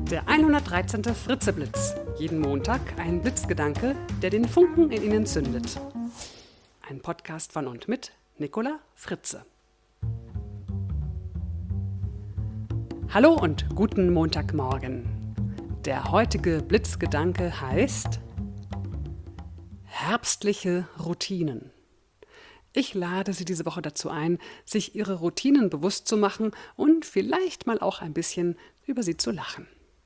Der 113. Fritzeblitz. Jeden Montag ein Blitzgedanke, der den Funken in Ihnen zündet. Ein Podcast von und mit Nicola Fritze. Hallo und guten Montagmorgen. Der heutige Blitzgedanke heißt herbstliche Routinen. Ich lade Sie diese Woche dazu ein, sich Ihre Routinen bewusst zu machen und vielleicht mal auch ein bisschen über sie zu lachen.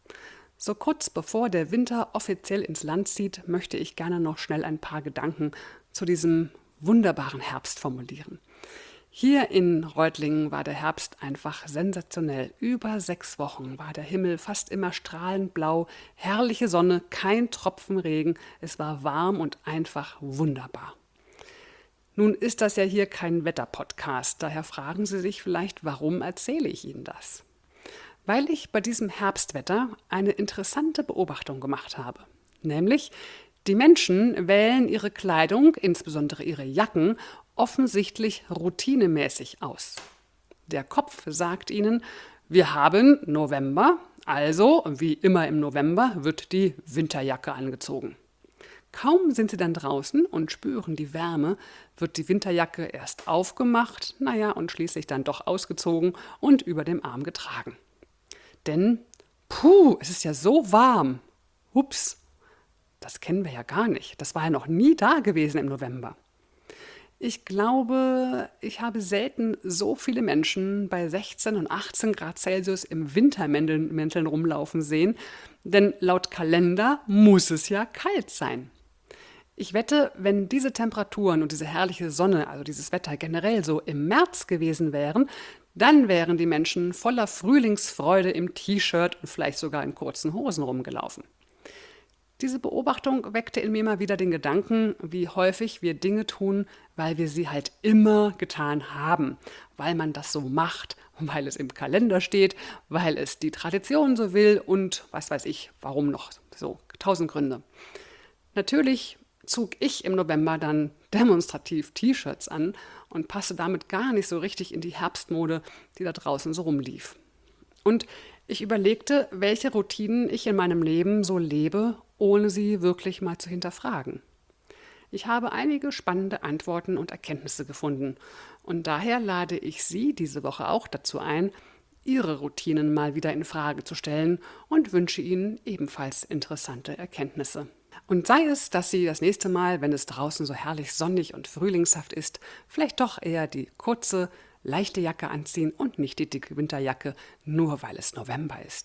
So kurz bevor der Winter offiziell ins Land zieht, möchte ich gerne noch schnell ein paar Gedanken zu diesem wunderbaren Herbst formulieren. Hier in Reutlingen war der Herbst einfach sensationell. Über 6 Wochen war der Himmel fast immer strahlend blau, herrliche Sonne, kein Tropfen Regen. Es war warm und einfach wunderbar. Nun ist das ja hier kein Wetterpodcast, daher fragen Sie sich vielleicht, warum erzähle ich Ihnen das? Weil ich bei diesem Herbstwetter eine interessante Beobachtung gemacht habe. Nämlich, die Menschen wählen ihre Kleidung, insbesondere ihre Jacken, offensichtlich routinemäßig aus. Der Kopf sagt ihnen, wir haben November, also wie immer im November wird die Winterjacke angezogen. Kaum sind sie dann draußen und spüren die Wärme, wird die Winterjacke erst aufgemacht, und schließlich dann doch ausgezogen und über dem Arm getragen. Denn, es ist ja so warm. Ups, das kennen wir ja gar nicht. Das war ja noch nie da gewesen im November. Ich glaube, ich habe selten so viele Menschen bei 16 und 18 Grad Celsius im Wintermänteln rumlaufen sehen, denn laut Kalender muss es ja kalt sein. Ich wette, wenn diese Temperaturen und diese herrliche Sonne, also dieses Wetter generell so im März gewesen wären, dann wären die Menschen voller Frühlingsfreude im T-Shirt und vielleicht sogar in kurzen Hosen rumgelaufen. Diese Beobachtung weckte in mir mal wieder den Gedanken, wie häufig wir Dinge tun, weil wir sie halt immer getan haben, weil man das so macht, weil es im Kalender steht, weil es die Tradition so will und was weiß ich, warum noch, so 1000 Gründe. Natürlich zog ich im November dann demonstrativ T-Shirts an und passte damit gar nicht so richtig in die Herbstmode, die da draußen so rumlief. Und ich überlegte, welche Routinen ich in meinem Leben so lebe, ohne sie wirklich mal zu hinterfragen. Ich habe einige spannende Antworten und Erkenntnisse gefunden und daher lade ich Sie diese Woche auch dazu ein, Ihre Routinen mal wieder in Frage zu stellen und wünsche Ihnen ebenfalls interessante Erkenntnisse. Und sei es, dass Sie das nächste Mal, wenn es draußen so herrlich sonnig und frühlingshaft ist, vielleicht doch eher die kurze, leichte Jacke anziehen und nicht die dicke Winterjacke, nur weil es November ist.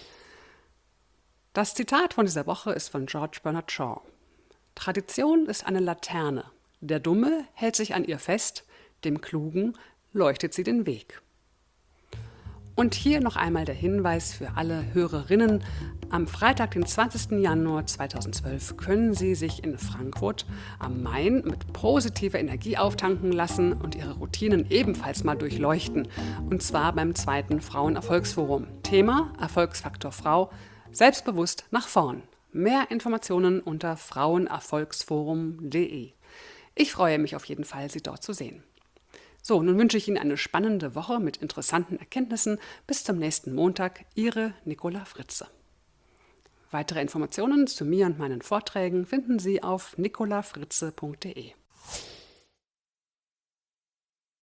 Das Zitat von dieser Woche ist von George Bernard Shaw. Tradition ist eine Laterne. Der Dumme hält sich an ihr fest, dem Klugen leuchtet sie den Weg. Und hier noch einmal der Hinweis für alle Hörerinnen. Am Freitag, den 20. Januar 2012, können Sie sich in Frankfurt am Main mit positiver Energie auftanken lassen und Ihre Routinen ebenfalls mal durchleuchten. Und zwar beim 2. Frauenerfolgsforum. Thema Erfolgsfaktor Frau, selbstbewusst nach vorn. Mehr Informationen unter frauenerfolgsforum.de. Ich freue mich auf jeden Fall, Sie dort zu sehen. So, nun wünsche ich Ihnen eine spannende Woche mit interessanten Erkenntnissen. Bis zum nächsten Montag, Ihre Nicola Fritze. Weitere Informationen zu mir und meinen Vorträgen finden Sie auf nicolafritze.de.